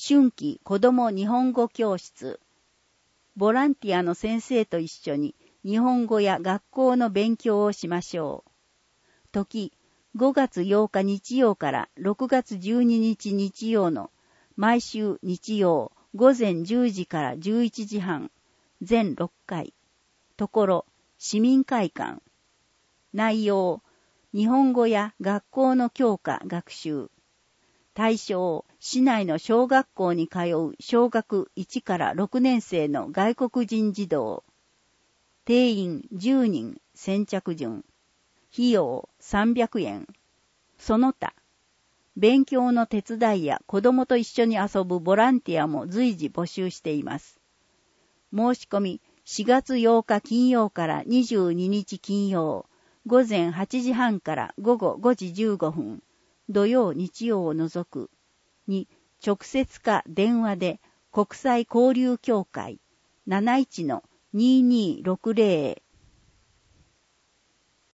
春季子ども日本語教室。ボランティアの先生と一緒に日本語や学校の勉強をしましょう。時、5月8日日曜から6月12日日曜の毎週日曜午前10時から11時半、全6回。ところ、市民会館。内容、日本語や学校の教科学習。対象、市内の小学校に通う小学1から6年生の外国人児童。定員10人先着順。費用300円。その他、勉強の手伝いや子供と一緒に遊ぶボランティアも随時募集しています。申し込み4月8日金曜から22日金曜、午前8時半から午後5時15分、土曜日曜を除くに直接か電話で国際交流協会 71-2260